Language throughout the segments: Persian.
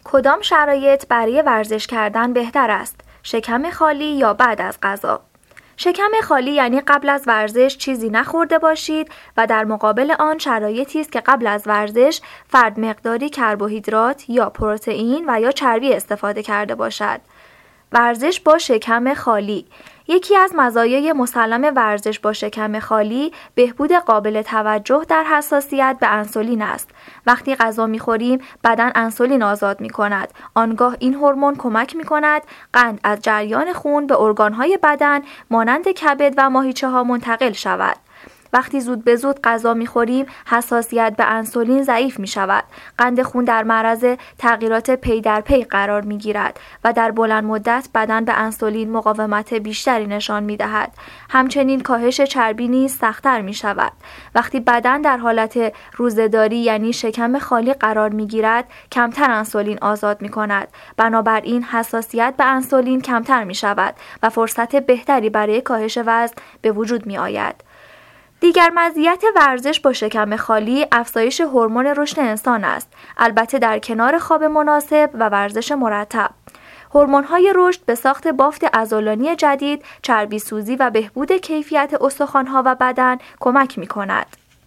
کدام شرایط برای ورزش کردن بهتر است؟ شکم خالی یا بعد از غذا؟ شکم خالی یعنی قبل از ورزش چیزی نخورده باشید و در مقابل آن شرایطی است که قبل از ورزش فرد مقداری کربوهیدرات یا پروتئین و یا چربی استفاده کرده باشد. ورزش با شکم خالی. یکی از مزایای مسلم ورزش با شکم خالی بهبود قابل توجه در حساسیت به انسولین است. وقتی غذا می‌خوریم بدن انسولین آزاد می‌کند. آنگاه این هورمون کمک می‌کند قند از جریان خون به ارگان‌های بدن مانند کبد و ماهیچه‌ها منتقل شود. وقتی زود به زود غذا می‌خوریم حساسیت به انسولین ضعیف می‌شود. قند خون در معرض تغییرات پی در پی قرار می‌گیرد و در بلند مدت بدن به انسولین مقاومت بیشتری نشان می‌دهد. همچنین کاهش چربی نیز سخت‌تر می‌شود. وقتی بدن در حالت روزه‌داری یعنی شکم خالی قرار می‌گیرد کمتر انسولین آزاد می‌کند. بنابراین حساسیت به انسولین کمتر می‌شود و فرصت بهتری برای کاهش وزن به وجود می‌آید. دیگر مزیت ورزش با شکم خالی افزایش هورمون رشد انسان است، البته در کنار خواب مناسب و ورزش مرتب. هورمون‌های رشد به ساخت بافت عضلانی جدید، چربی سوزی و بهبود کیفیت استخوان‌ها و بدن کمک می‌کند.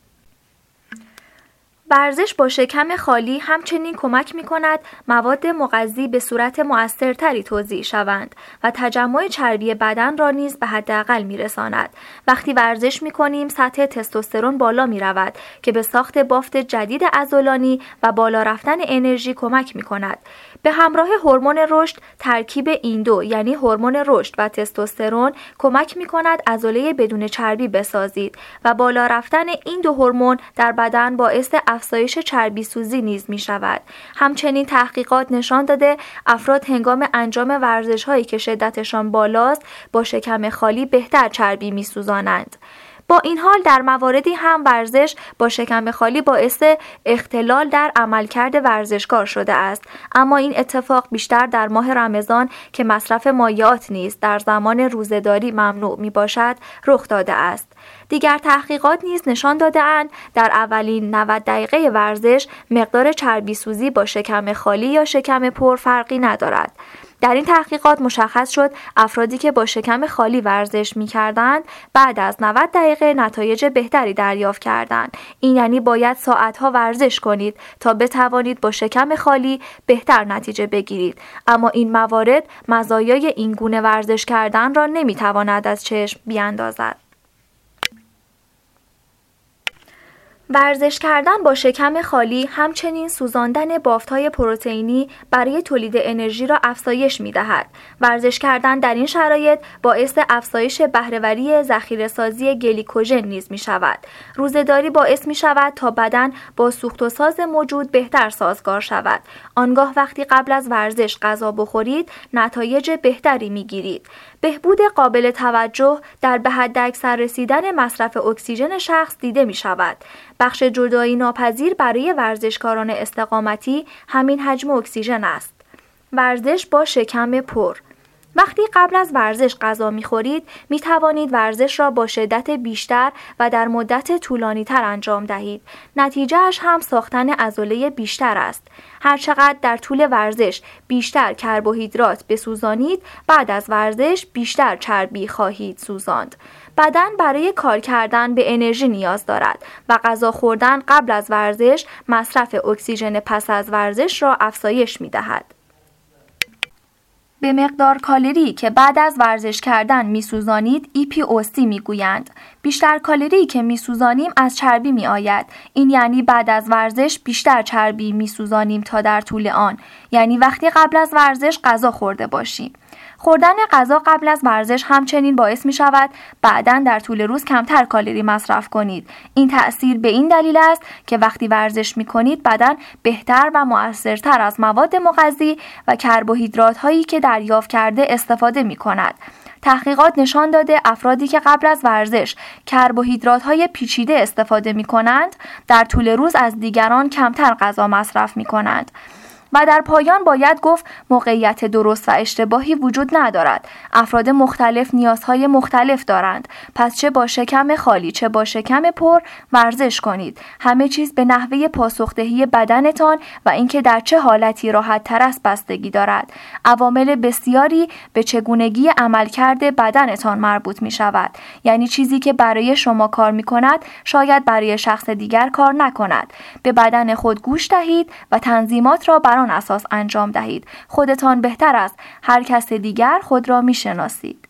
ورزش با شکم خالی همچنین کمک می‌کند مواد مغذی به صورت مؤثرتری توزیع شوند و تجمع چربی بدن را نیز به حداقل می‌رساند. وقتی ورزش می‌کنیم سطح تستوسترون بالا می‌رود که به ساخت بافت جدید عضلانی و بالا رفتن انرژی کمک می‌کند. به همراه هورمون رشد ترکیب این دو یعنی هورمون رشد و تستوسترون کمک می‌کند عضله بدون چربی بسازید و بالا رفتن این دو هورمون در بدن باعث افزایش چربی سوزی نیز می شود. همچنین تحقیقات نشان داده افراد هنگام انجام ورزش‌هایی که شدتشان بالاست با شکم خالی بهتر چربی می سوزانند. با این حال در مواردی هم ورزش با شکم خالی باعث اختلال در عملکرد ورزشکار شده است، اما این اتفاق بیشتر در ماه رمضان که مصرف مایعات نیز در زمان روزه‌داری ممنوع می باشد رخ داده است. دیگر تحقیقات نیز نشان داده‌اند در اولین 90 دقیقه ورزش مقدار چربی سوزی با شکم خالی یا شکم پر فرقی ندارد. در این تحقیقات مشخص شد افرادی که با شکم خالی ورزش می‌کردند بعد از 90 دقیقه نتایج بهتری دریافت کردند. این یعنی باید ساعت‌ها ورزش کنید تا بتوانید با شکم خالی بهتر نتیجه بگیرید. اما این موارد مزایای این گونه ورزش کردن را نمی‌تواند از چشم بیاندازد. ورزش کردن با شکم خالی همچنین سوزاندن بافت‌های پروتئینی برای تولید انرژی را افزایش می‌دهد. ورزش کردن در این شرایط باعث افزایش بهره‌وری ذخیره‌سازی گلیکوژن نیز می‌شود. روزه‌داری باعث می‌شود تا بدن با سوخت و ساز موجود بهتر سازگار شود. آنگاه وقتی قبل از ورزش غذا بخورید، نتایج بهتری می‌گیرید. بهبود قابل توجه در به حداکثر رسیدن مصرف اکسیژن شخص دیده می‌شود. بخش جدایی ناپذیر برای ورزشکاران استقامتی همین حجم اکسیژن است. ورزش با شکم پر. وقتی قبل از ورزش غذا می‌خورید، می‌توانید ورزش را با شدت بیشتر و در مدت طولانی‌تر انجام دهید. نتیجه‌اش هم ساختن عضله بیشتر است. هرچقدر در طول ورزش بیشتر کربوهیدرات بسوزانید، بعد از ورزش بیشتر چربی خواهید سوزاند. بدن برای کار کردن به انرژی نیاز دارد و غذا خوردن قبل از ورزش مصرف اکسیژن پس از ورزش را افزایش می‌دهد. به مقدار کالری که بعد از ورزش کردن میسوزانید EPOC میگویند. بیشتر کالری که میسوزانیم از چربی میآید. این یعنی بعد از ورزش بیشتر چربی میسوزانیم تا در طول آن، یعنی وقتی قبل از ورزش غذا خورده باشیم. خوردن غذا قبل از ورزش همچنین باعث می شود بعداً در طول روز کمتر کالری مصرف کنید. این تأثیر به این دلیل است که وقتی ورزش می کنید بدن بهتر و مؤثرتر از مواد مغذی و کربوهیدرات هایی که دریافت کرده استفاده می کند. تحقیقات نشان داده افرادی که قبل از ورزش کربوهیدرات های پیچیده استفاده می کنند در طول روز از دیگران کمتر غذا مصرف می کنند. و در پایان باید گفت موقعیت درست و اشتباهی وجود ندارد. افراد مختلف نیازهای مختلف دارند. پس چه با شکم خالی چه با شکم پر ورزش کنید. همه چیز به نحوه پاسخدهی بدنتان و اینکه در چه حالتی راحت تر است بستگی دارد. عوامل بسیاری به چگونگی عملکرد بدنتان مربوط می شود. یعنی چیزی که برای شما کار می کند شاید برای شخص دیگر کار نکند. به بدن خود گوش دهید و تنظیمات را بر آن اساس انجام دهید. خودتان بهتر است هر کس دیگر خود را می شناسید.